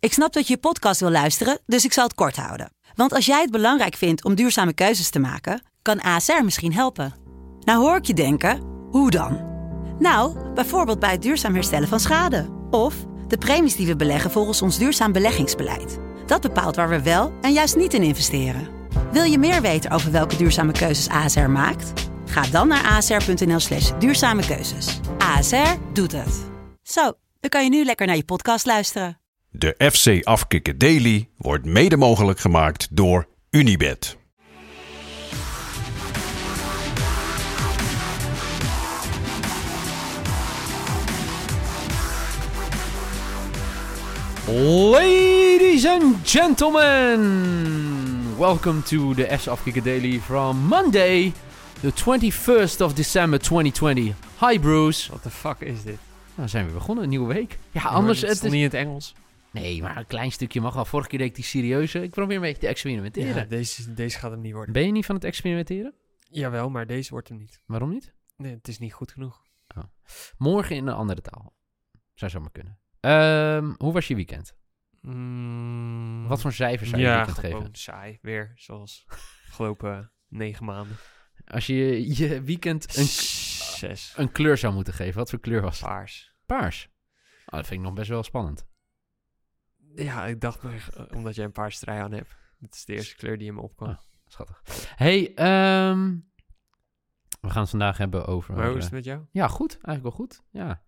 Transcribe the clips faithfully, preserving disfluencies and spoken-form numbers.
Ik snap dat je je podcast wil luisteren, dus ik zal het kort houden. Want als jij het belangrijk vindt om duurzame keuzes te maken, kan A S R misschien helpen. Nou hoor ik je denken, hoe dan? Nou, bijvoorbeeld bij het duurzaam herstellen van schade. Of de premies die we beleggen volgens ons duurzaam beleggingsbeleid. Dat bepaalt waar we wel en juist niet in investeren. Wil je meer weten over welke duurzame keuzes A S R maakt? Ga dan naar asr.nl slash duurzame keuzes. A S R doet het. Zo, dan kan je nu lekker naar je podcast luisteren. De F C Afkikken Daily wordt mede mogelijk gemaakt door Unibet. Ladies and gentlemen, welcome to the F C Afkikken Daily from Monday, the twenty-first of December twenty twenty. Hi Bruce. What the fuck is dit? Nou zijn we weer begonnen, een nieuwe week. Ja, Ja, anders... het Het is is... niet in het Engels. Nee, maar een klein stukje mag al. Vorige keer deed ik die serieuze. Ik probeer een beetje te experimenteren. Ja, deze, deze gaat hem niet worden. Ben je niet van het experimenteren? Jawel, maar deze wordt hem niet. Waarom niet? Nee, het is niet goed genoeg. Morgen in een andere taal. Zou zo maar kunnen. Um, hoe was je weekend? Mm, Wat voor cijfers zou je ja, weekend gewoon geven? saai. Weer, zoals afgelopen negen maanden. Als je je weekend een, Zes. een kleur zou moeten geven, wat voor kleur was het? Paars. Paars. Oh, dat vind ik nog best wel spannend. Ja, ik dacht maar, eh, omdat jij een paars trui aan hebt. Dat is de eerste kleur die in me opkwam. Ah. Schattig. Hey, um, we gaan het vandaag hebben over... Maar hoe is uh, het met jou? Ja, goed. Eigenlijk wel goed. Ja.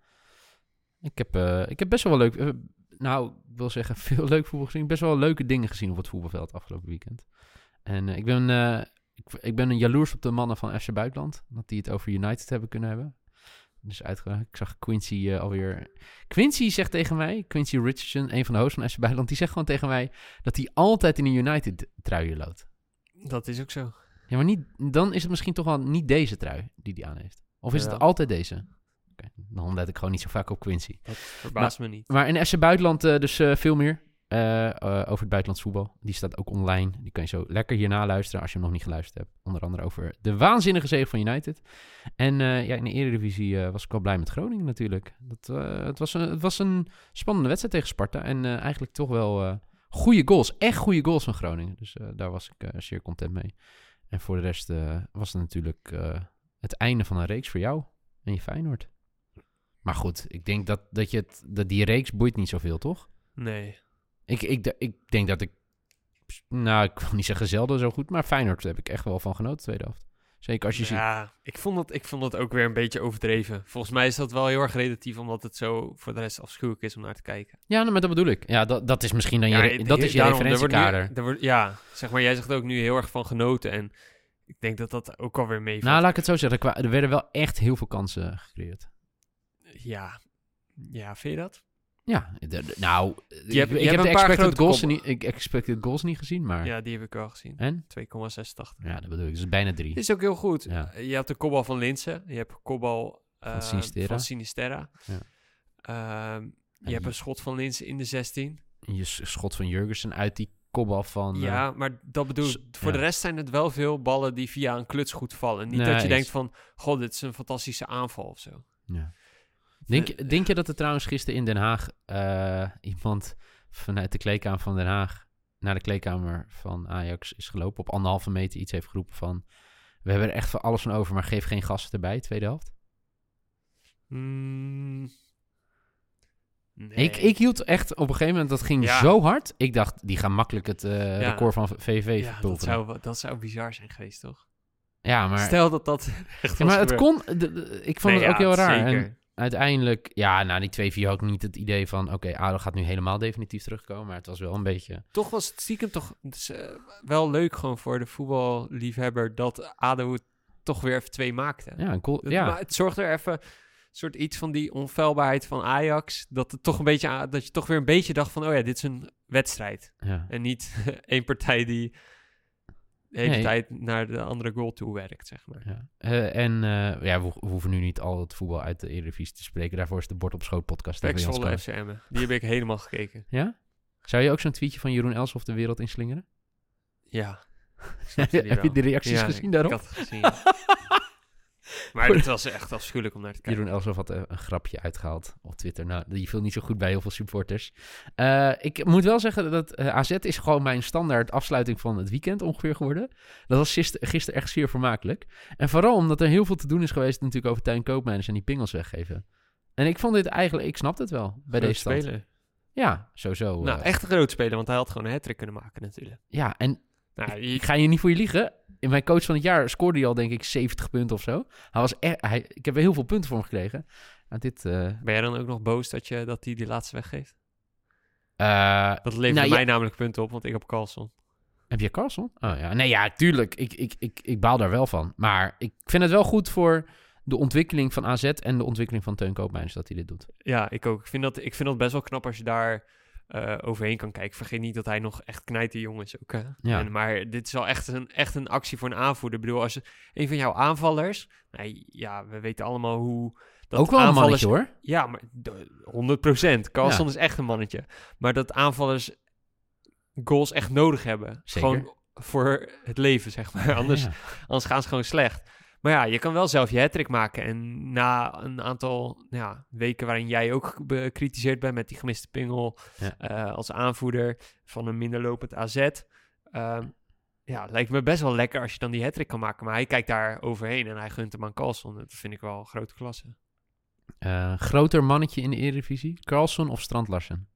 Ik heb, uh, ik heb best wel leuk... Uh, nou, ik wil zeggen, veel leuk voetbal gezien. Best wel leuke dingen gezien op het voetbalveld afgelopen weekend. En uh, ik ben... Uh, ik, ik ben een jaloers op de mannen van F C Buitenland. Dat die het over United hebben kunnen hebben. Dus uitgebreid. Ik zag Quincy uh, alweer... Quincy zegt tegen mij, Quincy Richardson, een van de hosts van F C Buitenland, die zegt gewoon tegen mij dat hij altijd in een United-trui loopt. Dat is ook zo. Ja, maar niet, dan is het misschien toch wel niet deze trui die hij aan heeft. Of is Ja. het altijd deze? Okay, dan let ik gewoon niet zo vaak op Quincy. Dat verbaast me niet. Maar in F C Buitenland uh, dus uh, veel meer uh, uh, over het buitenlands voetbal. Die staat ook online. Die kan je zo lekker hierna luisteren als je hem nog niet geluisterd hebt. Onder andere over de waanzinnige zege van United. En uh, ja, in de Eredivisie uh, was ik wel blij met Groningen natuurlijk. Dat, uh, het, was een, het was een spannende wedstrijd tegen Sparta. En uh, eigenlijk toch wel uh, goede goals. Echt goede goals van Groningen. Dus uh, daar was ik uh, zeer content mee. En voor de rest uh, was het natuurlijk uh, het einde van een reeks voor jou en je Feyenoord. Maar goed, ik denk dat, dat, je het, dat die reeks boeit niet zoveel, toch? Nee. Ik, ik, ik denk dat ik... Nou, ik wil niet zeggen zelden zo goed, maar Feyenoord heb ik echt wel van genoten, tweede helft. Zeker als je ziet... Ja, ik vond, dat, ik vond dat ook weer een beetje overdreven. Volgens mij is dat wel heel erg relatief, omdat het zo voor de rest afschuwelijk is om naar te kijken. Ja, nou, maar dat bedoel ik. Ja, dat, dat is misschien dan je, Ja, re- dat is je daarom, er wordt nu- referentiekader. er wordt, ja, zeg maar, jij zegt ook nu heel erg van genoten. En ik denk dat dat ook alweer meevalt. Nou, laat ik het zo zeggen. Er, kwa- er werden wel echt heel veel kansen gecreëerd. Ja. Ja, vind je dat? Ja, de- de- nou, Je ik, hebt- je ik hebt heb de een paar expected grote goals, koppen. niet, ik expected goals niet gezien, maar... Ja, die heb ik wel gezien. En? twee komma zesentachtig. Ja, dat bedoel ik. Dus bijna drie. Is ook heel goed. Ja. Je hebt de kopbal van Linsen. Je hebt een kopbal uh, Van Sinisterra. van Sinisterra. Ja. Ehm, je En hebt die- een schot van Linsen in de zestien. Je s- schot van Jurgensen uit die kopbal van... Ja, uh, maar dat bedoel ik. s- Voor ja. de rest zijn het wel veel ballen die via een kluts goed vallen. Niet Nee, dat je eens. denkt van, god, dit is een fantastische aanval of zo. ja. Denk, je- denk je dat er trouwens gisteren in Den Haag uh, iemand vanuit de kleedkamer van Den Haag naar de kleedkamer van Ajax is gelopen, op anderhalve meter iets heeft geroepen van, we hebben er echt voor alles van over, maar geef geen gasten erbij, tweede helft? Mm, nee. Ik, ik hield echt op een gegeven moment, dat ging Ja. zo hard, ik dacht, die gaan makkelijk het uh, Ja. record van V V V ja, dat verpulveren. zou, wel- dat zou bizar zijn geweest, toch? Ja, maar, Stel dat dat echt ja, was maar het gebeurd. kon, de- de- ik vond Nee, het ook ja, heel raar. zeker. En uiteindelijk, ja, na die twee vier had ik niet het idee van, oké, okay, Ado gaat nu helemaal definitief terugkomen, maar het was wel een beetje... Toch was het stiekem toch het is, uh, wel leuk gewoon voor de voetballiefhebber dat ADO het toch weer even twee maakte. Ja, een cool, Het, ja. maar het zorgt er even een soort iets van die onfeilbaarheid van Ajax, dat het toch een beetje a- dat je toch weer een beetje dacht van, oh ja, dit is een wedstrijd ja. en niet één partij die de hele Nee. tijd naar de andere goal toe werkt, zeg maar. Ja. Uh, en uh, ja, we, we hoeven nu niet al het voetbal uit de Eredivisie te spreken. Daarvoor is de Bord op Schoot podcast. Pek tegen Jan Zwolle Schoot. F C Emmen, die heb ik helemaal gekeken. Ja? Zou je ook zo'n tweetje van Jeroen Elshoff de wereld inslingeren? Ja. Ik snapte die Heb je wel. de reacties Ja, gezien ik- daarop? Ik had het gezien. Ja. Maar het was echt afschuwelijk om naar te kijken. Jeroen Elshoff had een, een grapje uitgehaald op Twitter. Nou, die viel niet zo goed bij heel veel supporters. Uh, ik moet wel zeggen dat uh, A Z is gewoon mijn standaard afsluiting van het weekend ongeveer geworden. Dat was gisteren, gisteren echt zeer vermakelijk. En vooral omdat er heel veel te doen is geweest natuurlijk over Teun Koopmeiners en die pingels weggeven. En ik vond dit eigenlijk, ik snap het wel bij Groot deze stand. Spelen. Ja, sowieso. Nou, uh, echt een groot speler, want hij had gewoon een hat-trick kunnen maken natuurlijk. Ja, en Nou, ik, je, ik ga je niet voor je liegen. In mijn coach van het jaar scoorde hij al denk ik zeventig punten of zo. Hij was echt, hij, ik heb heel veel punten voor hem gekregen. Nou, dit, uh, ben jij dan ook nog boos dat je dat hij die laatste weggeeft? uh, Dat levert nou, mij ja, namelijk punten op, want ik heb Carlson. Heb je Carlson? Oh ja, nee ja, tuurlijk. Ik, ik, ik, ik baal daar wel van. Maar ik vind het wel goed voor de ontwikkeling van A Z en de ontwikkeling van Teun Koopmeiners dat hij dit doet. Ja, ik ook. Ik vind dat, ik vind dat best wel knap als je daar uh, overheen kan kijken. Vergeet niet dat hij nog echt knijterjong is ook. Hè? Ja. En, maar dit is wel echt een, echt een actie voor een aanvoerder. Ik bedoel, als een van jouw aanvallers... Nou, ja, we weten allemaal hoe... Dat ook wel een aanvallers, mannetje hoor. Ja, maar honderd procent. Carlson Ja. is echt een mannetje. Maar dat aanvallers goals echt nodig hebben. Zeker. Gewoon voor het leven, zeg maar. Anders, Ja. anders gaan ze gewoon slecht. Maar ja, je kan wel zelf je hat-trick maken. En na een aantal ja, weken waarin jij ook bekritiseerd bent met die gemiste pingel Ja. uh, als aanvoerder van een minder lopend A Z. Uh, ja, lijkt me best wel lekker als je dan die hat-trick kan maken. Maar hij kijkt daar overheen en hij gunt hem aan Carlson. Dat vind ik wel grote klasse. Uh, groter mannetje in de Eredivisie? Carlson of Strand Larsen?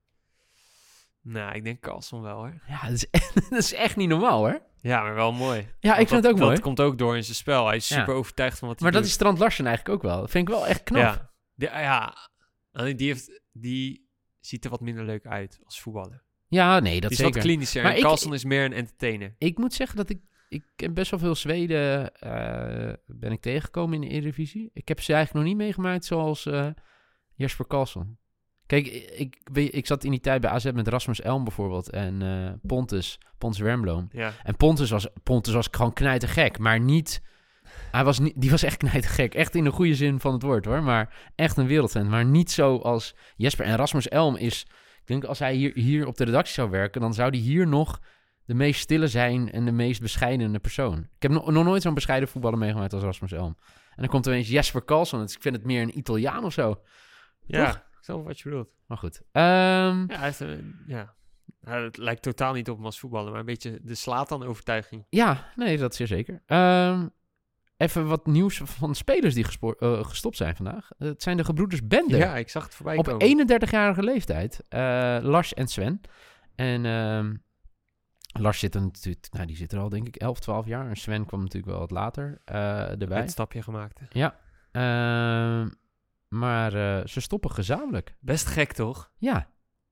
Nou, ik denk Carlson wel, hoor. Ja, dat is, echt, dat is echt niet normaal, hoor. Ja, maar wel mooi. Ja, Want ik vind dat, het ook dat mooi. komt ook door in zijn spel. Hij is Ja. super overtuigd van wat hij Maar dat doet. is Strand Larsen eigenlijk ook wel. Dat vind ik wel echt knap. Ja, die, ja. Alleen die, heeft, die ziet er wat minder leuk uit als voetballer. Ja, nee, dat Die is zeker. wat klinischer. Maar En ik- Carlson is meer een entertainer. Ik moet zeggen dat ik... Ik heb best wel veel Zweden uh, ben ik tegengekomen in de Eredivisie. Ik heb ze eigenlijk nog niet meegemaakt zoals uh, Jesper Karlsson. Kijk, ik, ik, ik zat in die tijd bij A Z met Rasmus Elm bijvoorbeeld. En uh, Pontus, Pontus Wernbloem. Ja. En Pontus was, Pontus was gewoon knijtergek, maar niet... Hij was niet, die was echt knijtergek. Echt in de goede zin van het woord, hoor. Maar echt een wereldfan. Maar niet zo als Jesper. En Rasmus Elm is... Ik denk, als hij hier, hier op de redactie zou werken, dan zou hij hier nog de meest stille zijn en de meest bescheidene persoon. Ik heb no- nog nooit zo'n bescheiden voetballer meegemaakt als Rasmus Elm. En dan komt er ineens Jesper Karlsson. Dus ik vind het meer een Italiaan of zo. Ja, Toch? ik snap wat je bedoelt. Maar goed. Um, Ja, hij heeft een, ja. Ja, het lijkt totaal niet op hem als voetballer, maar een beetje de Zlatan-overtuiging. ja, nee, dat is zeer zeker. Um, even wat nieuws van spelers die gespo- uh, gestopt zijn vandaag. Uh, het zijn de gebroeders Bender. Ja, ik zag het voorbij Op komen. eenendertigjarige leeftijd. Uh, Lars en Sven. En um, Lars zit er natuurlijk... Nou, die zit er al denk ik elf, twaalf jaar. En Sven kwam natuurlijk wel wat later uh, erbij. Het stapje gemaakt. Hè. Ja. Uh, maar uh, ze stoppen gezamenlijk. Best gek, toch? Ja.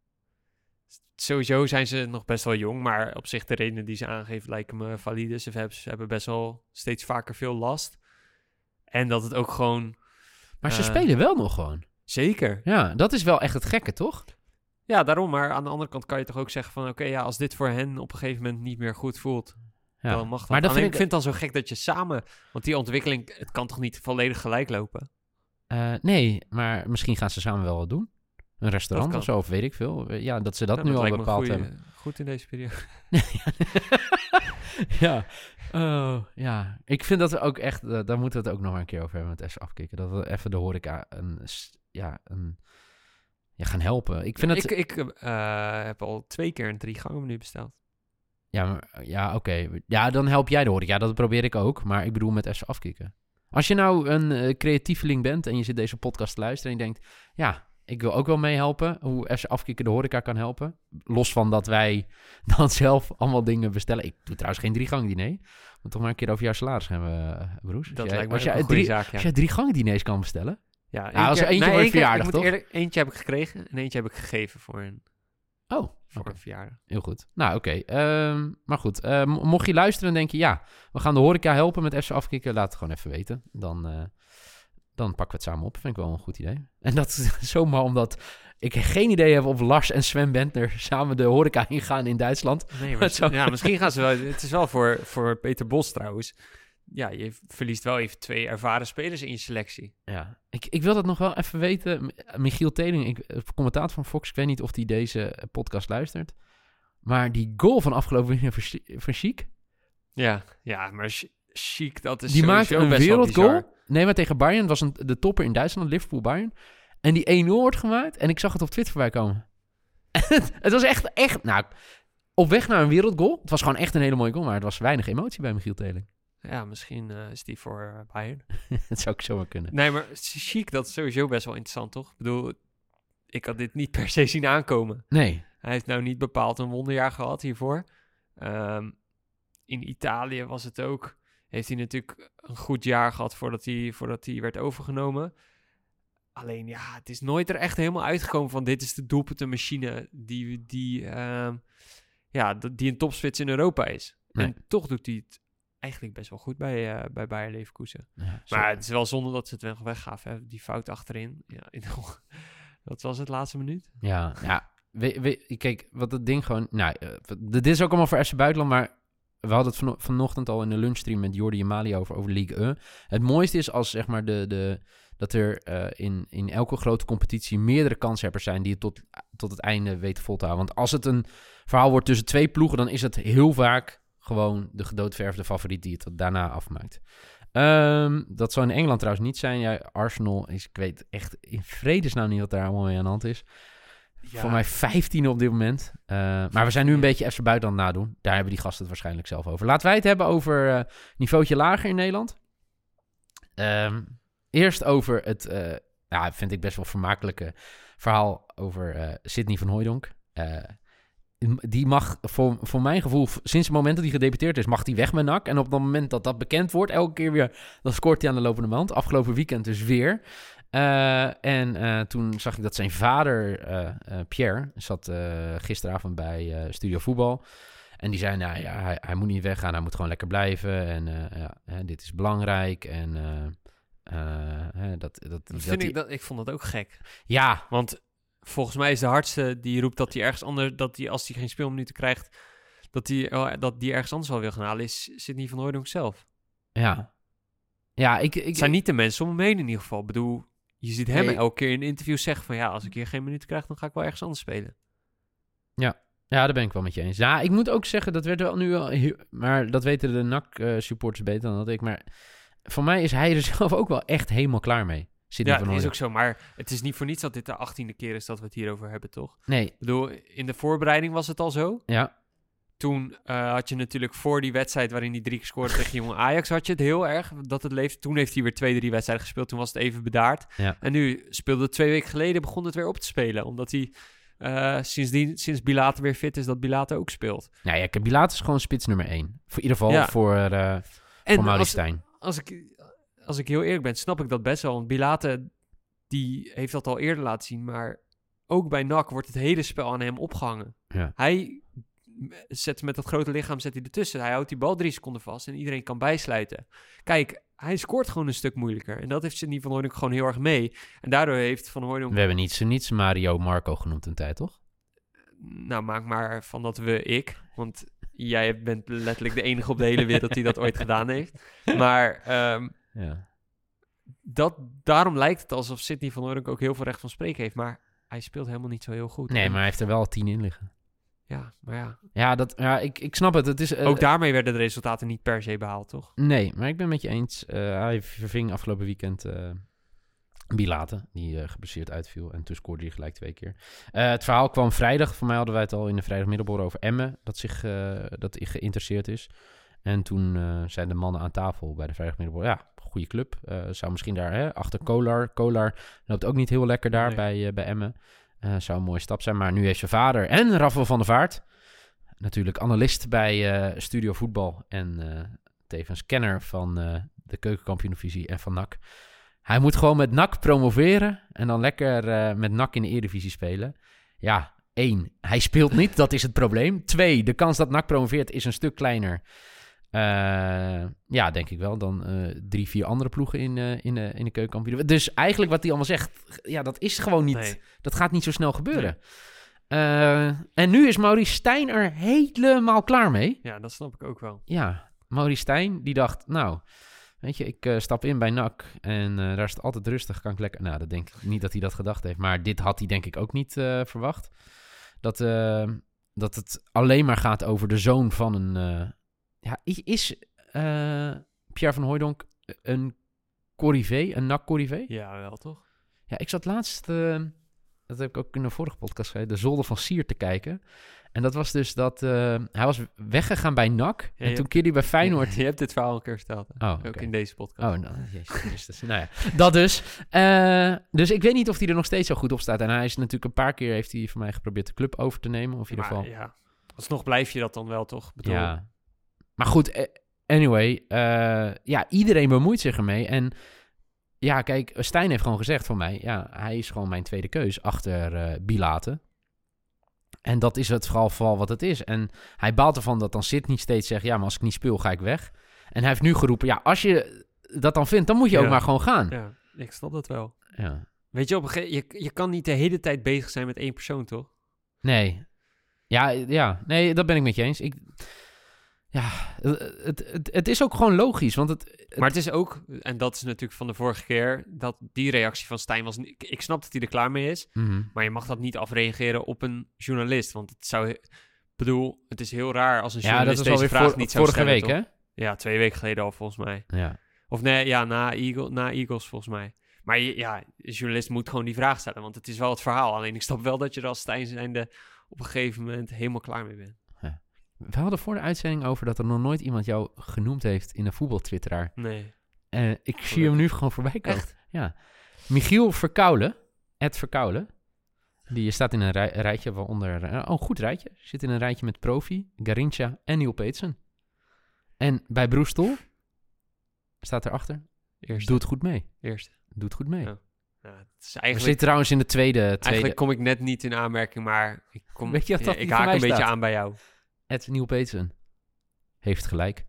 Sowieso zijn ze nog best wel jong, maar op zich de redenen die ze aangeven lijken me valide. Ze hebben, ze hebben best wel steeds vaker veel last. En dat het ook gewoon... Maar ze uh, spelen wel nog gewoon. Zeker. Ja, dat is wel echt het gekke, toch? Ja, daarom. Maar aan de andere kant kan je toch ook zeggen van... Oké, okay, ja, als dit voor hen op een gegeven moment niet meer goed voelt... Ja. Dan mag dat. Maar dat Alleen, vind ik vind het dan zo gek dat je samen... Want die ontwikkeling, het kan toch niet volledig gelijk lopen? Uh, nee, maar misschien gaan ze samen wel wat doen. Een restaurant of zo, of weet ik veel. Ja, dat ze dat ja, nu dat al lijkt me bepaald goeie, hebben. Goed in deze periode. ja. Oh, ja. Ik vind dat we ook echt... Uh, daar moeten we het ook nog maar een keer over hebben met S afkicken. Dat we even de horeca een... Ja, een ja, gaan helpen. Ik, vind ja, dat... ik, ik uh, heb al twee keer een drie gangen menu besteld. Ja, maar, ja oké. Okay. Ja, dan help jij de horeca. Ja, dat probeer ik ook. Maar ik bedoel met S afkicken. Als je nou een uh, creatieveling bent en je zit deze podcast te luisteren en je denkt... Ja, ik wil ook wel meehelpen hoe S afkicken de horeca kan helpen. Los van dat wij dan zelf allemaal dingen bestellen. Ik doe trouwens geen drie gangen diner. Moet toch maar een keer over jouw salaris hebben, uh, Broes. Dat als jij, lijkt me als een jij goede drie, zaak, ja. Als jij drie gangen diners kan bestellen... Ja, ja als er eentje nee, voor een één keer- verjaardag, ik toch? moet eerlijk, eentje heb ik gekregen en eentje heb ik gegeven voor een, Oh, voor okay. een verjaardag. Heel goed. Nou, oké. Okay. Um, maar goed, uh, mocht je luisteren en denk je... Ja, we gaan de horeca helpen met F C afkicken. Laat het gewoon even weten. Dan, uh, dan pakken we het samen op. Vind ik wel een goed idee. En dat is zomaar omdat ik geen idee heb of Lars en Sven Bender samen de horeca ingaan in Duitsland. Nee, maar zo, ja, misschien gaan ze wel... Het is wel voor, voor Peter Bos trouwens. Ja, je verliest wel even twee ervaren spelers in je selectie. Ja, ik, ik wil dat nog wel even weten. Michiel Teling, ik, commentator van Fox, ik weet niet of hij deze podcast luistert. Maar die goal van afgelopen weekend van Chic. Ja, ja, maar Chic, dat is Die maakt sowieso een best wel wereldgoal. bizar. Nee, maar tegen Bayern was een, de topper in Duitsland, Liverpool-Bayern. En die één nul wordt gemaakt. En ik zag het op Twitter voorbij komen. het, het was echt, echt... Nou, op weg naar een wereldgoal. Het was gewoon echt een hele mooie goal. Maar het was weinig emotie bij Michiel Teling. Ja, misschien uh, is die voor uh, Bayern. Dat zou ik zomaar kunnen. Nee, maar Chic, dat is sowieso best wel interessant, toch? Ik bedoel, ik had dit niet per se zien aankomen. Nee. Hij heeft nou niet bepaald een wonderjaar gehad hiervoor. Um, in Italië was het ook... Heeft hij natuurlijk een goed jaar gehad voordat hij, voordat hij werd overgenomen. Alleen, ja, het is nooit er echt helemaal uitgekomen van... dit is de doelpuntenmachine die, die, uh, ja, die een topspits in Europa is. Nee. En toch doet hij het eigenlijk best wel goed bij, uh, bij Bayer Leverkusen. Ja, maar het is wel zonde dat ze het wel weggaven. Hè? Die fout achterin. Ja, in, dat was het laatste minuut. Ja, ja. We, we, kijk, wat het ding gewoon... Nou, uh, dit is ook allemaal voor F C Buitenland, maar... We hadden het van, vanochtend al in de lunchstream met Jordi en Mali over, over Ligue één. Het mooiste is als zeg maar de, de, dat er uh, in, in elke grote competitie meerdere kanshebbers zijn die het tot, tot het einde weten vol te houden. Want als het een verhaal wordt tussen twee ploegen, dan is het heel vaak gewoon de gedoodverfde favoriet die het daarna afmaakt. Um, dat zou in Engeland trouwens niet zijn. Ja, Arsenal is, ik weet echt in vredesnaam niet wat daar allemaal mee aan de hand is. Ja. Voor mij vijftien op dit moment. Uh, maar we zijn nu een beetje F C Buitenland nadoen. Daar hebben die gasten het waarschijnlijk zelf over. Laten wij het hebben over uh, niveautje lager in Nederland. Um, eerst over het, uh, ja, vind ik best wel vermakelijke verhaal over uh, Sidney van Hooijdonk. Uh, die mag, voor, voor mijn gevoel, sinds het moment dat hij gedebuteerd is, mag hij weg met N A C. En op het moment dat dat bekend wordt, elke keer weer, dan scoort hij aan de lopende band. Afgelopen weekend dus weer. Uh, en uh, toen zag ik dat zijn vader, uh, uh, Pierre, zat uh, gisteravond bij uh, Studio Voetbal. En die zei, nou ja, hij, hij moet niet weggaan, hij moet gewoon lekker blijven. En uh, ja, hè, dit is belangrijk. En uh, uh, dat, dat, dat dat vind die... ik, dat, ik vond dat ook gek. Ja. Want volgens mij is de hardste die roept dat hij ergens anders, dat hij als hij geen speelminuten krijgt, dat hij oh, dat die ergens anders wel wil gaan halen, is Sidney van Hooijdonk zelf. Ja. Ja, ik... ik het zijn niet de mensen om hem heen in ieder geval. Ik bedoel... Je ziet hem nee. elke keer in interviews zeggen van... ja, als ik hier geen minuten krijg, dan ga ik wel ergens anders spelen. Ja, ja, daar ben ik wel met je eens. Ja, ik moet ook zeggen, dat werd wel nu wel... Heel, maar dat weten de N A C-supporters uh, beter dan dat ik. Maar voor mij is hij er zelf ook wel echt helemaal klaar mee. Ja, dat is ook zo. Maar het is niet voor niets dat dit de achttiende keer is dat we het hierover hebben, toch? Nee. Ik bedoel, in de voorbereiding was het al zo. Ja. Toen uh, had je natuurlijk voor die wedstrijd waarin hij drie keer scoorde tegen jonge Ajax, had je het heel erg dat het leeft. Toen heeft hij weer twee, drie wedstrijden gespeeld. Toen was het even bedaard. Ja. En nu speelde het twee weken geleden, begon het weer op te spelen. Omdat hij uh, sindsdien, sinds Bilate weer fit is, dat Bilate ook speelt. Ja, ja, Bilate is gewoon spits nummer één. Voor ieder geval ja. voor, uh, voor Maurice Stijn. Als ik, als ik heel eerlijk ben, snap ik dat best wel. Want Bilate, die heeft dat al eerder laten zien. Maar ook bij N A C wordt het hele spel aan hem opgehangen. Ja. Hij... Zet met dat grote lichaam zet hij ertussen. Hij houdt die bal drie seconden vast en iedereen kan bijsluiten. Kijk, hij scoort gewoon een stuk moeilijker. En dat heeft Sidney van Hooijdonk gewoon heel erg mee. En daardoor heeft Van Hooijdonk... We hebben niets, niets Mario Marco genoemd een tijd, toch? Nou, maak maar van dat we ik. Want jij bent letterlijk de enige op de hele wereld die dat ooit gedaan heeft. Maar um, ja. dat, daarom lijkt het alsof Sidney van Hooijdonk ook heel veel recht van spreken heeft. Maar hij speelt helemaal niet zo heel goed. Nee, maar hij heeft er wel tien in liggen. Ja, maar ja. Ja, dat, ja ik, ik snap het. het is, uh, ook daarmee werden de resultaten niet per se behaald, toch? Nee, maar ik ben met je eens. Uh, hij verving afgelopen weekend uh, Bilate, die uh, geblesseerd uitviel. En toen scoorde hij gelijk twee keer. Uh, het verhaal kwam vrijdag. Voor mij hadden wij het al in de vrijdagmiddelborrel over Emmen. Dat zich uh, dat geïnteresseerd is. En toen uh, zijn de mannen aan tafel bij de vrijdagmiddelborrel. Ja, goede club. Uh, zou misschien daar hè, achter Kolar. Kolar loopt ook niet heel lekker daar nee. bij, uh, bij Emmen. Uh, zou een mooie stap zijn, maar nu heeft zijn vader en Rafael van der Vaart, natuurlijk analist bij uh, Studio Voetbal en uh, tevens kenner van uh, de Keukenkampioen-divisie en van N A C. Hij moet gewoon met N A C promoveren en dan lekker uh, met N A C in de Eredivisie spelen. Ja, één, hij speelt niet, dat is het probleem. Twee, de kans dat N A C promoveert is een stuk kleiner. Uh, ja, denk ik wel. Dan uh, drie, vier andere ploegen in, uh, in, uh, in de Keukenkampioen. Dus eigenlijk wat hij allemaal zegt, ja, dat is gewoon niet... Nee. Dat gaat niet zo snel gebeuren. Nee. Uh, en nu is Maurice Stijn er helemaal klaar mee. Ja, dat snap ik ook wel. Ja, Maurice Stijn, die dacht, nou, weet je, ik uh, stap in bij N A C en uh, daar is het altijd rustig, kan ik lekker... Nou, dat denk ik niet dat hij dat gedacht heeft, maar dit had hij denk ik ook niet uh, verwacht. Dat, uh, dat het alleen maar gaat over de zoon van een... Uh, Ja, is uh, Pierre van Hooijdonk een corrivé, een N A C-corrivé? Ja, wel toch? Ja, ik zat laatst, uh, dat heb ik ook in de vorige podcast gezegd, de Zolder van Sier te kijken. En dat was dus dat, uh, hij was weggegaan bij N A C. Ja, en toen keerde hij bij Feyenoord. Je hebt dit verhaal een keer verteld. Hè? Oh, ook okay. in deze podcast. Oh, nou, jezus Christus. nou ja, dat dus. Uh, dus ik weet niet of hij er nog steeds zo goed op staat. En hij is natuurlijk een paar keer, heeft hij van mij geprobeerd de club over te nemen. Of in ieder geval. Maar, ja, alsnog blijf je dat dan wel, toch? Bedoel... Ja. Maar goed, anyway. Uh, ja, iedereen bemoeit zich ermee. En ja, kijk, Stijn heeft gewoon gezegd van mij, ja, hij is gewoon mijn tweede keus achter uh, Bilate. En dat is het vooral, vooral wat het is. En hij baalt ervan dat dan Sid niet steeds zegt, ja, maar als ik niet speel, ga ik weg. En hij heeft nu geroepen, ja, als je dat dan vindt, dan moet je ja. ook maar gewoon gaan. Ja, ik snap dat wel. Ja. Weet je, op een ge- je, je kan niet de hele tijd bezig zijn met één persoon, toch? Nee. Ja, ja, nee, dat ben ik met je eens. Ik... Ja, het, het, het is ook gewoon logisch, want het, het... Maar het is ook, en dat is natuurlijk van de vorige keer, dat die reactie van Stijn was... Ik, ik snap dat hij er klaar mee is, mm-hmm. maar je mag dat niet afreageren op een journalist. Want het zou... Ik bedoel, het is heel raar als een journalist ja, dat deze vraag voor, niet zou vorige stellen. Vorige week, toch? hè? Ja, twee weken geleden al, volgens mij. Ja. Of nee, ja, na, Eagle, na Eagles, volgens mij. Maar je, ja, een journalist moet gewoon die vraag stellen, want het is wel het verhaal. Alleen ik snap wel dat je er als Stijn zijnde op een gegeven moment helemaal klaar mee bent. Ja. We hadden voor de uitzending over dat er nog nooit iemand jou genoemd heeft in een voetbaltwitteraar. Nee. En uh, ik zie hem nu gewoon voorbij komen. Echt? Ja. Michiel Verkoulen, Ed Verkoulen, die staat in een rij, een rijtje waaronder... Uh, oh, een goed rijtje. Zit in een rijtje met Profi, Garincha en Neil Peetsen. En bij Broestel staat erachter, Eerste. doe het goed mee. Eerste. Doe het goed mee. Ja. Ja, het is We eigenlijk... zitten trouwens in de tweede... tweede... Eigenlijk kom ik net niet in aanmerking, maar ik, kom, Weet je wat dat ja, die ik voor haak mij een beetje staat? aan bij jou. Ed Neil Peetsen heeft gelijk.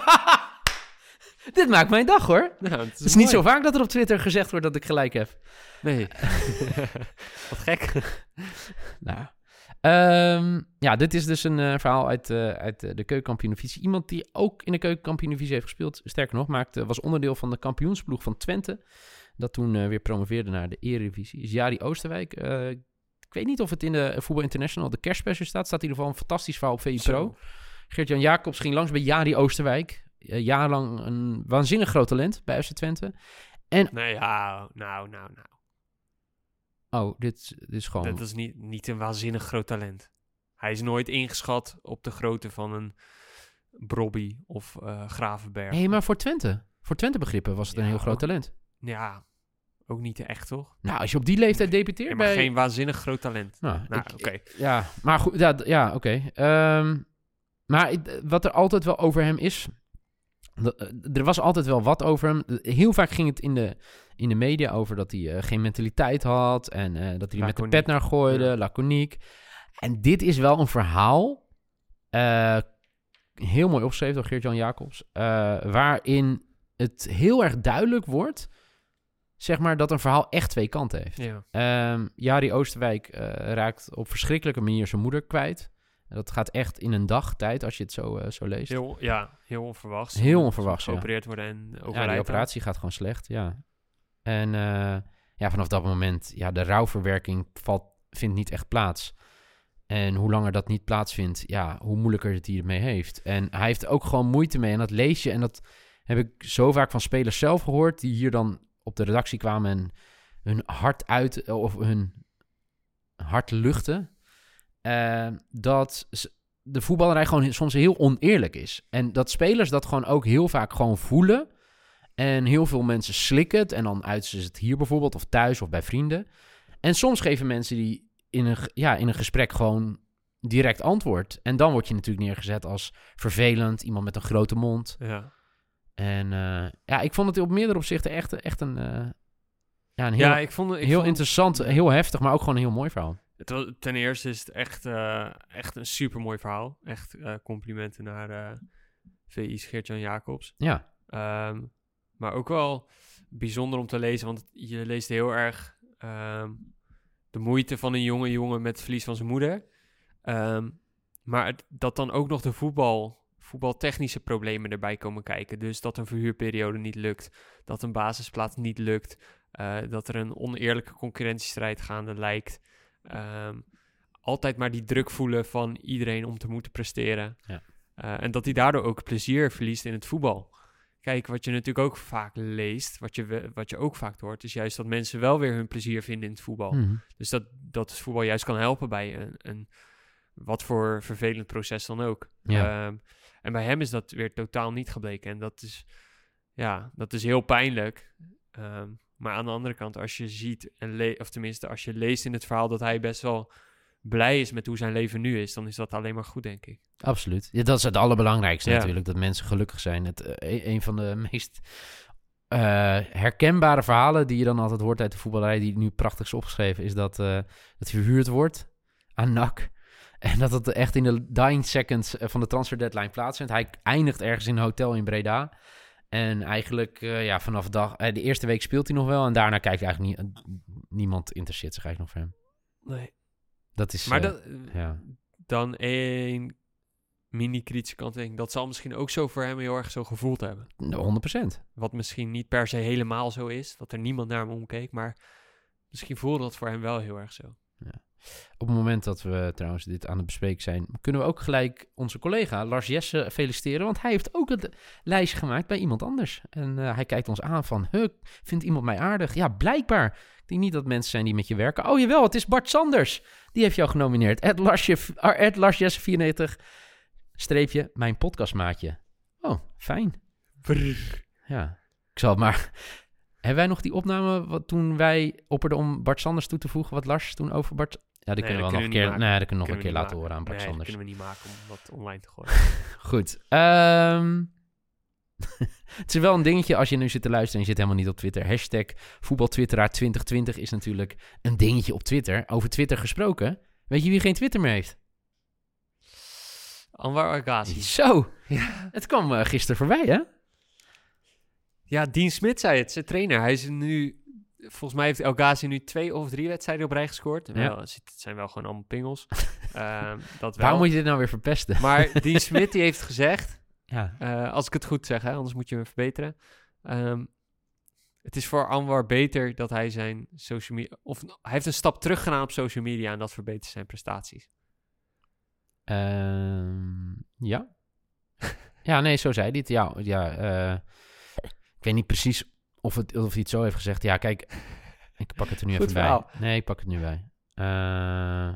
Dit maakt mijn dag, hoor. Nou, het is, Het is niet zo vaak dat er op Twitter gezegd wordt dat ik gelijk heb. Nee. Wat gek. Nou, um, ja, dit is dus een uh, verhaal uit, uh, uit uh, de keukenkampioen-divisie. Iemand die ook in de keukenkampioen-divisie heeft gespeeld. Sterker nog, maakte, was onderdeel van de kampioensploeg van Twente. Dat toen uh, weer promoveerde naar de Eredivisie. Is Jari Oosterwijk. Uh, ik weet niet of het in de Voetbal International de kerstspecial staat. Staat in ieder geval een fantastisch verhaal op V I Pro. Geert-Jan Jacobs ging langs bij Jari Oosterwijk. Uh, jarenlang een waanzinnig groot talent bij F C Twente. En... Nou ja, nou, nou, nou. Oh, dit, dit is gewoon... Dat is niet, niet een waanzinnig groot talent. Hij is nooit ingeschat op de grootte van een Brobby of uh, Gravenberg. Nee, maar voor Twente. Voor Twente begrippen was het Ja, een heel groot ook- talent. Ja, ook niet echt, toch? Nou, als je op die leeftijd debuteert Ja, maar bij... geen waanzinnig groot talent. Nou, Nou, ik- oké. Ja, maar goed, ja, d- ja oké. Ehm, maar ik- wat er altijd wel over hem is... dat, eh, er was altijd wel wat over hem. Heel vaak ging het in de, in de media over dat hij eh, geen mentaliteit had... en eh, dat hij er met de Laconiek. pet naar gooide, Ja. laconiek. En dit is wel een verhaal... eh, heel mooi opgeschreven door Geert-Jan Jacobs... eh, waarin het heel erg duidelijk wordt... zeg maar dat een verhaal echt twee kanten heeft. Ja. Ehm, Jari Oosterwijk eh, raakt op verschrikkelijke manier zijn moeder kwijt. Dat gaat echt in een dag tijd, als je het zo, eh, zo leest. Heel, ja, heel onverwachts. Heel onverwachts, ja. Geopereerd worden en ja, overlijden. die operatie gaat gewoon slecht, ja. En uh, ja, vanaf dat moment, ja, de rouwverwerking valt, vindt niet echt plaats. En hoe langer dat niet plaatsvindt, ja, hoe moeilijker het hij ermee heeft. En hij heeft ook gewoon moeite mee. En dat lees je, en dat heb ik zo vaak van spelers zelf gehoord, die hier dan op de redactie kwamen en hun hart uit, of hun hart luchten. Uh, dat de voetballerij gewoon soms heel oneerlijk is. En dat spelers dat gewoon ook heel vaak gewoon voelen. En heel veel mensen slikken het. En dan uiten ze het hier bijvoorbeeld, of thuis, of bij vrienden. En soms geven mensen die in een, ja, in een gesprek gewoon direct antwoord. En dan word je natuurlijk neergezet als vervelend, iemand met een grote mond. Ja. En uh, ja, ik vond het op meerdere opzichten echt, echt een, uh, ja, een heel, ja, ik vond het ik heel vond, interessant, heel heftig, maar ook gewoon een heel mooi verhaal. Het was, ten eerste is het echt, uh, echt een supermooi verhaal. Echt uh, complimenten naar uh, V I's Geert-Jan Jacobs. Ja. Um, maar ook wel bijzonder om te lezen, want je leest heel erg um, de moeite van een jonge jongen met het verlies van zijn moeder. Um, maar het, dat dan ook nog de voetbal, voetbaltechnische problemen erbij komen kijken. Dus dat een verhuurperiode niet lukt, dat een basisplaats niet lukt, uh, dat er een oneerlijke concurrentiestrijd gaande lijkt. Um, altijd maar die druk voelen van iedereen om te moeten presteren. Ja. Uh, en dat hij daardoor ook plezier verliest in het voetbal. kijk, wat je natuurlijk ook vaak leest, wat je, we- wat je ook vaak hoort, is juist dat mensen wel weer hun plezier vinden in het voetbal. Mhm. Dus dat, dat het voetbal juist kan helpen bij een, een wat voor vervelend proces dan ook. Ja. Ehm, en bij hem is dat weer totaal niet gebleken. En dat is, ja, dat is heel pijnlijk. Ehm, maar aan de andere kant, als je ziet, en le- of tenminste als je leest in het verhaal dat hij best wel blij is met hoe zijn leven nu is, dan is dat alleen maar goed, denk ik. Absoluut. Ja, dat is het allerbelangrijkste Ja. natuurlijk, dat mensen gelukkig zijn. Het, eh, een, een van de meest eh, herkenbare verhalen die je dan altijd hoort uit de voetballerij, die nu prachtig is opgeschreven, is dat, eh, dat hij verhuurd wordt aan N A C. En dat het echt in de dying seconds van de transfer deadline plaatsvindt. Hij eindigt ergens in een hotel in Breda. En eigenlijk, uh, ja, vanaf dag... Uh, de eerste week speelt hij nog wel. En daarna kijkt hij eigenlijk niet... Uh, niemand interesseert zich eigenlijk nog voor hem. Nee. Dat is... Maar uh, dat, ja. dan één mini-kritische kanttekening. Dat zal misschien ook zo voor hem heel erg zo gevoeld hebben. honderd procent. Wat misschien niet per se helemaal zo is. Dat er niemand naar hem omkeek. Maar misschien voelde dat voor hem wel heel erg zo. Ja. Op het moment dat we trouwens dit aan het bespreken zijn, kunnen we ook gelijk onze collega Lars Jesse feliciteren. Want hij heeft ook het lijstje gemaakt bij iemand anders. En uh, hij kijkt ons aan van, huh, vindt iemand mij aardig? Ja, blijkbaar. Ik denk niet dat mensen zijn die met je werken. Oh jawel, het is Bart Sanders. Die heeft jou genomineerd. Ed Lars Jesse vierennegentig, streepje, mijn podcastmaatje. Oh, fijn. Brrr. Ja, ik zal het maar... Hebben wij nog die opname wat toen wij opperden om Bart Sanders toe te voegen, wat Lars toen over Bart... Ja, die Nee, kunnen we dat nog een kunnen keer, we niet nee, dat kunnen we nog Kunnen een we keer niet laten maken. horen aan Bart Nee, Sanders. dat kunnen we niet maken om dat online te gooien. Goed. Um, het is wel een dingetje als je nu zit te luisteren en je zit helemaal niet op Twitter. Hashtag voetbaltwitteraar twintig twintig is natuurlijk een dingetje op Twitter. Over Twitter gesproken. Weet je wie geen Twitter meer heeft? Anwar Agassi. Zo. Ja. Het kwam uh, gisteren voorbij, hè? Ja, Dean Smith zei het, zijn trainer. Hij is nu... Volgens mij heeft El Ghazi nu twee of drie wedstrijden op rij gescoord. Ja. Wel, het zijn wel gewoon allemaal pingels. um, dat wel. Waarom moet je dit nou weer verpesten? Maar Dean Smith die heeft gezegd... Ja. Uh, als ik het goed zeg, hè, anders moet je me verbeteren. Um, het is voor Anwar beter dat hij zijn social media... Of hij heeft een stap terug gedaan op social media en dat verbetert zijn prestaties. Um, ja. Ja, nee, zo zei hij het. Ja, ja uh, ik weet niet precies of, het, of hij het zo heeft gezegd. Ja, kijk, ik pak het er nu Goed even verhaal. bij. Nee, ik pak het nu bij. Uh,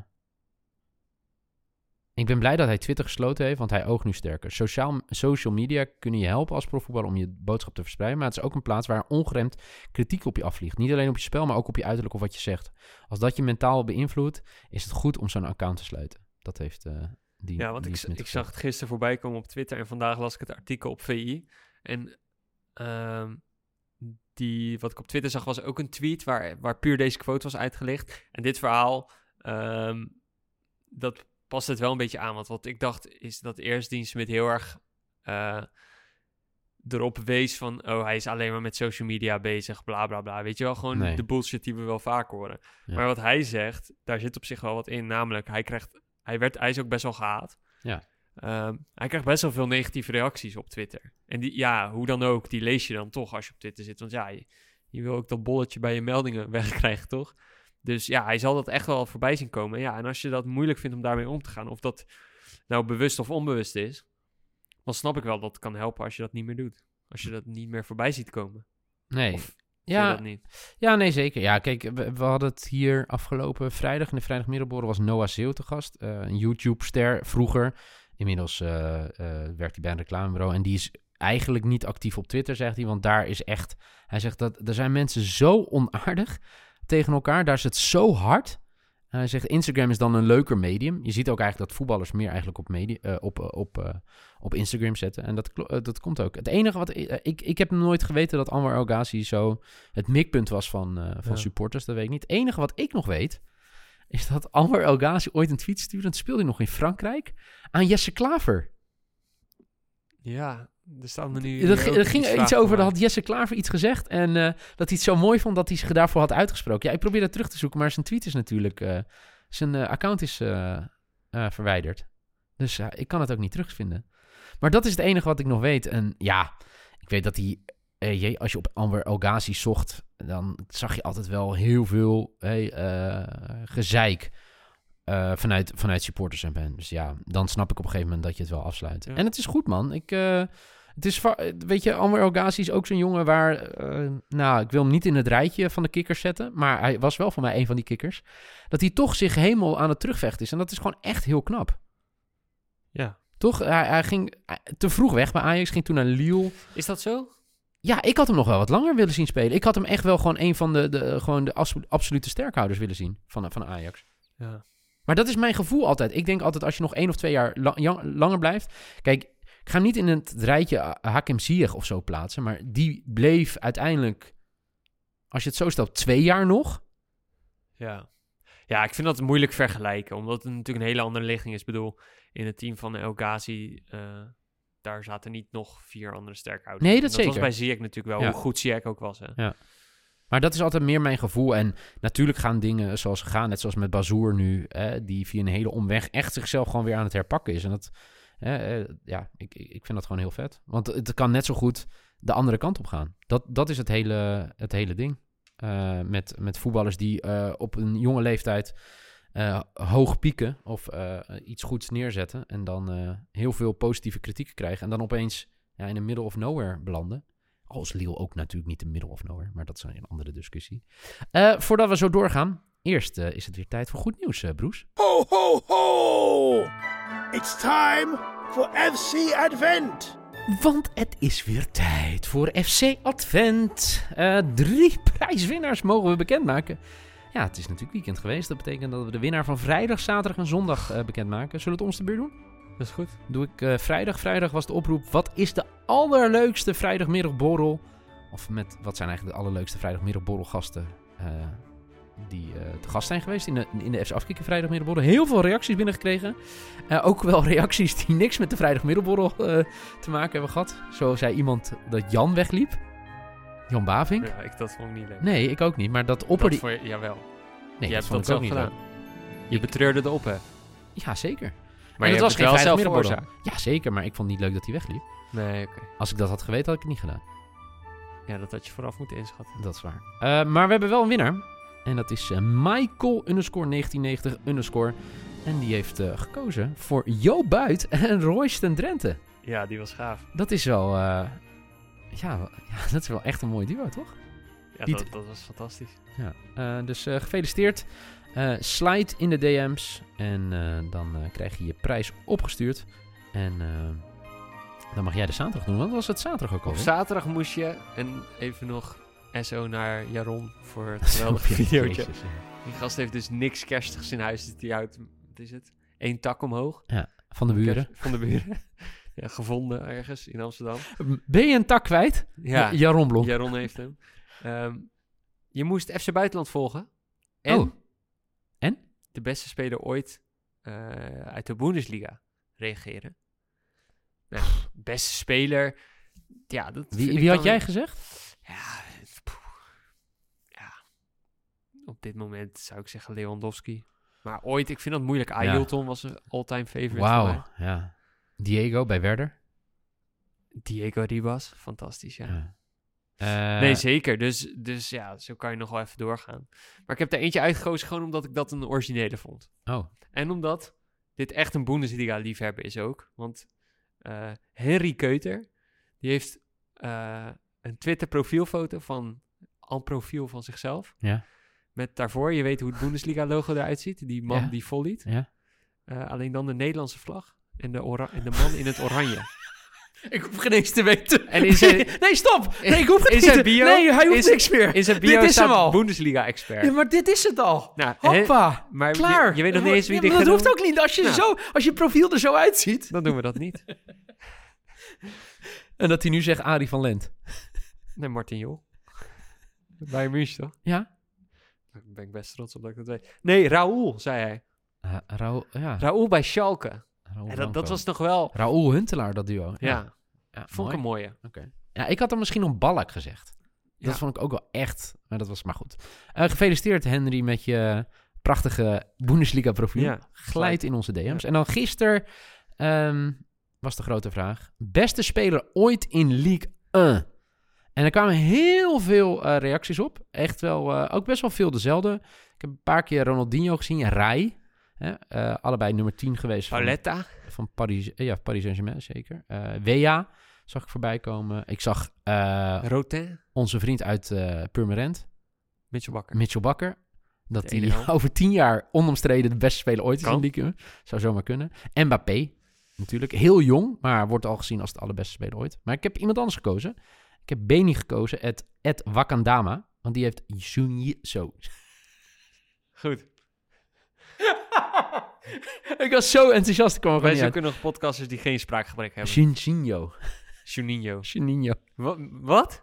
ik ben blij dat hij Twitter gesloten heeft, want hij oogt nu sterker. Sociaal, social media kunnen je helpen als profvoetballer om je boodschap te verspreiden, maar het is ook een plaats waar ongeremd kritiek op je afvliegt. Niet alleen op je spel, maar ook op je uiterlijk of wat je zegt. Als dat je mentaal beïnvloedt, is het goed om zo'n account te sluiten. Dat heeft uh, die... Ja, want die ik, ik zag het gisteren voorbij komen op Twitter en vandaag las ik het artikel op V I. En um, die, wat ik op Twitter zag was ook een tweet waar, waar puur deze quote was uitgelicht. En dit verhaal, um, dat past het wel een beetje aan. Want wat ik dacht is dat eerst Dean Smith heel erg uh, erop wees van... oh, hij is alleen maar met social media bezig, bla bla bla. Weet je wel, gewoon nee. de bullshit die we wel vaak horen. Ja. Maar wat hij zegt, daar zit op zich wel wat in. Namelijk, hij krijgt... Hij, werd, hij is ook best wel gehaat. Ja. Um, hij krijgt best wel veel negatieve reacties op Twitter. En die, ja, hoe dan ook, die lees je dan toch als je op Twitter zit. Want ja, je, je wil ook dat bolletje bij je meldingen wegkrijgen, toch? Dus ja, hij zal dat echt wel voorbij zien komen. Ja, en als je dat moeilijk vindt om daarmee om te gaan, of dat nou bewust of onbewust is, dan snap ik wel dat het kan helpen als je dat niet meer doet. Als je dat niet meer voorbij ziet komen. Nee. Of, ja, dat niet? Ja, nee, zeker. Ja, kijk, we, we hadden het hier afgelopen vrijdag in de vrijdagmiddagborrel was Noah Zeeuw te gast. Uh, een YouTube-ster vroeger. Inmiddels uh, uh, werkt hij bij een reclamebureau. En die is eigenlijk niet actief op Twitter, zegt hij. Want daar is echt... Hij zegt dat er zijn mensen zo onaardig tegen elkaar. Daar is het zo hard. Hij zegt Instagram is dan een leuker medium. Je ziet ook eigenlijk dat voetballers meer eigenlijk op, media, uh, op, uh, op, uh, op Instagram zetten. En dat, uh, dat komt ook. Het enige wat... Uh, ik, ik heb nooit geweten dat Anwar El Ghazi zo het mikpunt was van, uh, van ja. supporters. Dat weet ik niet. Het enige wat ik nog weet... is dat Anwar El Ghazi ooit een tweet stuurde... en dat speelde hij nog in Frankrijk... aan Jesse Klaver. Ja... Er, staan er, nu er, er ging iets over, dat had Jesse Klaver iets gezegd... en uh, dat hij het zo mooi vond dat hij zich daarvoor had uitgesproken. Ja, ik probeer dat terug te zoeken, maar zijn tweet is natuurlijk... Uh, zijn uh, account is uh, uh, verwijderd. Dus uh, ik kan het ook niet terugvinden. Maar dat is het enige wat ik nog weet. En ja, ik weet dat hij... Uh, je, als je op Anwar El Ghazi zocht... dan zag je altijd wel heel veel hey, uh, gezeik... Uh, vanuit, vanuit supporters en ben. Dus ja, dan snap ik op een gegeven moment dat je het wel afsluit. Ja. En het is goed, man. Ik... Uh, Het is, va- weet je, Anwar El Ghazi is ook zo'n jongen waar... Uh, nou, ik wil hem niet in het rijtje van de kikkers zetten. Maar hij was wel voor mij een van die kikkers. Dat hij toch zich helemaal aan het terugvechten is. En dat is gewoon echt heel knap. Ja. Toch? Hij, hij ging te vroeg weg bij Ajax. Ging toen naar Lille. Is dat zo? Ja, ik had hem nog wel wat langer willen zien spelen. Ik had hem echt wel gewoon een van de, de, gewoon de absolu- absolute sterkhouders willen zien van, van Ajax. Ja. Maar dat is mijn gevoel altijd. Ik denk altijd als je nog één of twee jaar la- jang- langer blijft... Kijk, ik ga hem niet in het rijtje Hakim Ziyech of zo plaatsen... maar die bleef uiteindelijk, als je het zo stelt, twee jaar nog. Ja. Ja, ik vind dat moeilijk vergelijken... omdat het natuurlijk een hele andere ligging is. Ik bedoel, in het team van El Ghazi... Uh, daar zaten niet nog vier andere sterkhouders. Nee, dat, dat zeker. Dat was bij Ziyech natuurlijk wel, ja. hoe goed Ziyech ook was. Hè? Ja. Maar dat is altijd meer mijn gevoel. En natuurlijk gaan dingen zoals ze gaan, net zoals met Bazoer nu... Eh, die via een hele omweg echt zichzelf gewoon weer aan het herpakken is. En dat... Uh, uh, ja, ik, ik vind dat gewoon heel vet. Want het kan net zo goed de andere kant op gaan. Dat, dat is het hele, het hele ding. Uh, met, met voetballers die uh, op een jonge leeftijd uh, hoog pieken... of uh, iets goeds neerzetten... en dan uh, heel veel positieve kritiek krijgen... en dan opeens ja, in de middle of nowhere belanden. Als Lille ook natuurlijk niet de middle of nowhere... maar dat is een andere discussie. Uh, voordat we zo doorgaan... eerst uh, is het weer tijd voor goed nieuws, uh, Broes. Ho, ho, ho! It's time for F C Advent. Want het is weer tijd voor F C Advent. Uh, drie prijswinnaars mogen we bekendmaken. Ja, het is natuurlijk weekend geweest. Dat betekent dat we de winnaar van vrijdag, zaterdag en zondag uh, bekendmaken. Zullen we het ons de beurt doen? Dat is goed. Doe ik uh, vrijdag. Vrijdag was de oproep. Wat is de allerleukste vrijdagmiddagborrel? Of met wat zijn eigenlijk de allerleukste vrijdagmiddagborrelgasten... Uh, die uh, te gast zijn geweest in de, in de F C Afkikken vrijdagmiddagborrel. Heel veel reacties binnengekregen. Uh, ook wel reacties die niks met de vrijdagmiddagborrel uh, te maken hebben gehad. Zo zei iemand dat Jan wegliep. Jan Bavink. Ja, ik dat vond ik niet leuk. Nee, ik ook niet. Maar dat opperde... Dat voor je, jawel. Nee, je dat hebt dat zelf gedaan. Leuk. Je betreurde de ophef. Ja, zeker. Maar en je dat was hebt geen het wel zelf vrijdagmiddagborrel. veroorzaakt. Ja, zeker. Maar ik vond het niet leuk dat hij wegliep. Nee, oké. Okay. Als ik dat had geweten, had ik het niet gedaan. Ja, dat had je vooraf moeten inschatten. Dat is waar. Uh, maar we hebben wel een winnaar. En dat is uh, Michael underscore negentien negentig underscore. En die heeft uh, gekozen voor Jo Buit en Royston Drenthe. Ja, die was gaaf. Dat is wel... Uh, ja, ja, dat is wel echt een mooi duo, toch? Ja, die dat, dat was fantastisch. Ja, uh, dus uh, gefeliciteerd. Uh, slide in de D M's. En uh, dan uh, krijg je je prijs opgestuurd. En uh, dan mag jij de zaterdag doen. Want was het zaterdag ook al? Op zaterdag moest je, en even nog... S O naar Jaron voor het geweldige videootje. Jezus, ja. Die gast heeft dus niks kerstigs in huis. Die houdt, wat is het? Eén tak omhoog. Ja, van de buren. Kerst, van de buren. Ja, gevonden ergens in Amsterdam. Ben je een tak kwijt? Ja. Jaron Blom. Jaron heeft hem. Um, je moest F C Buitenland volgen. En? Oh. En? De beste speler ooit uh, uit de Bundesliga reageren. Nou, beste speler. Ja, dat wie wie had jij gezegd? Ja, ja, op dit moment zou ik zeggen Lewandowski. Maar ooit, ik vind dat moeilijk. Ailton ja. was een all-time favorite. Wauw, ja. Diego bij Werder. Diego Ribas, fantastisch, ja. ja. Uh, nee, zeker. Dus, dus ja, zo kan je nog wel even doorgaan. Maar ik heb er eentje uitgekozen gewoon omdat ik dat een originele vond. Oh. En omdat dit echt een Bundesliga-liefhebber is ook. Want uh, Henry Keuter, die heeft... Uh, een Twitter-profielfoto van een profiel van zichzelf. Ja. Met daarvoor, je weet hoe het Bundesliga-logo eruit ziet. Die man ja. die volliet. Ja. Uh, alleen dan de Nederlandse vlag en de, ora- en de man in het oranje. Ik hoef geen eens te weten. En in zijn, nee, stop! Nee, ik hoef geen in zijn bio, Nee, hij hoeft in, niks meer. In zijn bio dit is staat Bundesliga-expert. Ja, maar dit is het al. Nou, Hoppa, he, maar klaar. Je, je weet nog niet eens wie ja, dit gaat doen. Dat hoeft ook niet. Als je, nou. zo, als je profiel er zo uitziet. Dan doen we dat niet. En dat hij nu zegt Arie van Lent. Nee, Martin Jol. Bij München, toch? Ja. Daar ben ik best trots op dat ik dat weet. Nee, Raoul, zei hij. Uh, Raoul, ja. Raoul bij Schalke. Raoul en dat, dat was nog wel... Raoul Huntelaar, dat duo. Ja. ja. ja vond mooi. ik een mooie. Okay. Ja, ik had er misschien nog Ballack gezegd. Dat ja. vond ik ook wel echt... Maar dat was maar goed. Uh, gefeliciteerd, Henry, met je prachtige Bundesliga-profiel. Ja, Glijd in onze D M's. Ja. En dan gisteren um, was de grote vraag. Beste speler ooit in Ligue één. En er kwamen heel veel uh, reacties op. Echt wel, uh, ook best wel veel dezelfde. Ik heb een paar keer Ronaldinho gezien. Rai. Hè? Uh, allebei nummer tien geweest. Pauletta. Van, van Paris, uh, ja, Paris Saint-Germain, zeker. Uh, Wea zag ik voorbij komen. Ik zag uh, Rotin, onze vriend uit uh, Purmerend, Mitchell Bakker. Mitchell Bakker. Dat De hij ene helft. over tien jaar onomstreden de beste speler ooit is Kan. in die Ligue. Zou zomaar kunnen. Mbappé, natuurlijk. Heel jong, maar wordt al gezien als de allerbeste speler ooit. Maar ik heb iemand anders gekozen. Ik heb Beni gekozen, het Ed Wakandama. Want die heeft Junji zo. Goed. Ik was zo enthousiast, ik kwam er Wij gewoon niet zoeken nog podcasters die geen spraakgebrek uit. hebben. Juninho. Juninho. Juninho. Wat? Wat?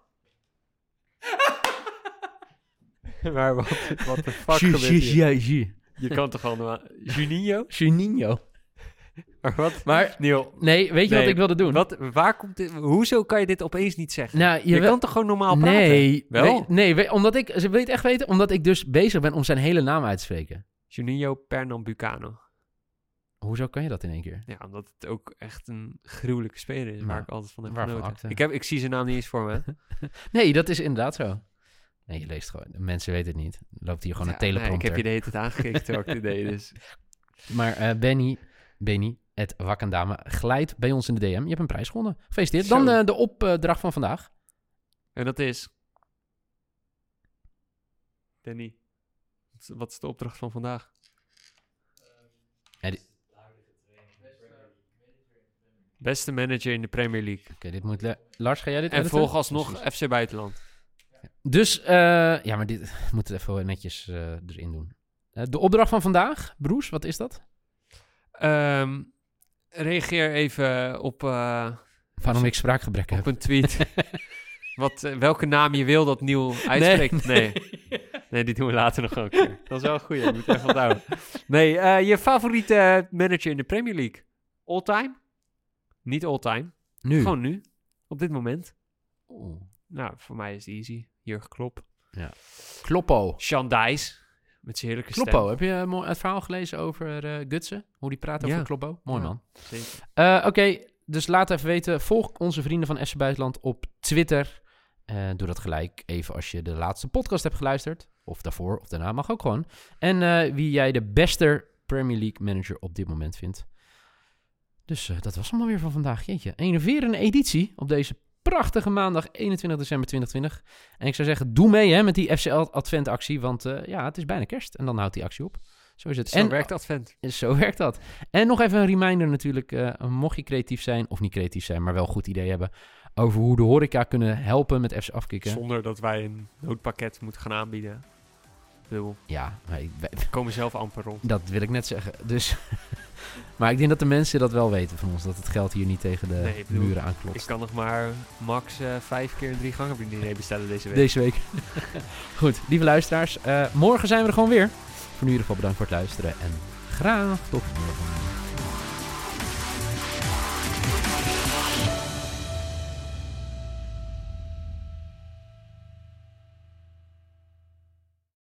maar wat, wat de fuck Ju- gebeurt ju- hier? ju- ju. Je kan toch gewoon... normaal- Juninho? Juninho. Maar wat? Maar, Neil, nee, weet je Nee, wat ik wilde doen? wat, waar komt dit... Hoezo kan je dit opeens niet zeggen? Nou, je wel- kan toch gewoon normaal praten? Nee, Wel? weet- nee, weet- omdat ik, ze weet echt weten, omdat ik dus bezig ben om zijn hele naam uit te spreken. Juninho Pernambucano. Hoezo kan je dat in één keer? Ja, omdat het ook echt een gruwelijke speler is, waar Nou, ik altijd van heb waarvan genoten. acte. Ik, heb, ik zie zijn naam niet eens voor me. Nee, dat is inderdaad zo. Nee, je leest gewoon. Mensen weten het niet. Er loopt hier gewoon Ja, een nee, teleprompter. ik heb je de hele tijd aangekeken terwijl ik dit deed, dus... Maar uh, Benny, Benny, het Wakandama, glijdt bij ons in de D M. Je hebt een prijs gewonnen. Gefeliciteerd. Dan Zo. uh, de opdracht van vandaag. En dat is... Danny, wat is- wat is de opdracht van vandaag? Ja, die- Beste manager in de Premier League. Oké, dit moet... Le- Lars, ga jij dit En editen? volg alsnog Precies. F C Buitenland. Dus, uh, ja, maar dit we moeten het even netjes uh, erin doen. Uh, de opdracht van vandaag, Broes, wat is dat? Ehm, reageer even op, uh, Waarom ik spraakgebrek heb. op een tweet. Wat, eh, welke naam je wil dat Neil uitspreekt. Nee, nee. nee, die doen we later nog een keer. Dat is wel een goeie, je moet even onthouden. Nee, uh, je favoriete manager in de Premier League? All time? Niet all time. Nu. Gewoon nu. Op dit moment. Oeh. Nou, voor mij is het easy. Jurgen Klopp. Kloppo. Sean Dice. Met zijn heerlijke Kloppo, stem. heb je uh, mooi het verhaal gelezen over uh, Gutsen? Hoe die praat over Ja. Kloppo? Mooi Ja. man. Zeker. Uh, Oké, okay, dus laat even weten. Volg onze vrienden van F C Buitenland op Twitter. Uh, doe dat gelijk even als je de laatste podcast hebt geluisterd. Of daarvoor, of daarna, mag ook gewoon. En uh, wie jij de beste Premier League manager op dit moment vindt. Dus uh, dat was hem dan weer van vandaag. Jeetje, een weer een editie op deze prachtige maandag eenentwintig december twintig twintig. En ik zou zeggen, doe mee hè, met die F C Advent-actie. Want uh, ja, het is bijna kerst. En dan houdt die actie op. Zo is het. Zo en, werkt Advent. Zo werkt dat. En nog even een reminder natuurlijk. Uh, mocht je creatief zijn, of niet creatief zijn, maar wel een goed idee hebben over hoe de horeca kunnen helpen met F C afkicken. Zonder dat wij een noodpakket moeten gaan aanbieden. Ik bedoel, Ja, maar ik, wij- we komen zelf amper rond. dat wil ik net zeggen. Dus, maar ik denk dat de mensen dat wel weten van ons. Dat het geld hier niet tegen de Nee, ik bedoel, muren aanklopt. Ik kan nog maar max uh, vijf keer een drie gangen diner bestellen deze week. Deze week. Goed, lieve luisteraars. Uh, morgen zijn we er gewoon weer. Voor nu in ieder geval bedankt voor het luisteren. En graag tot morgen.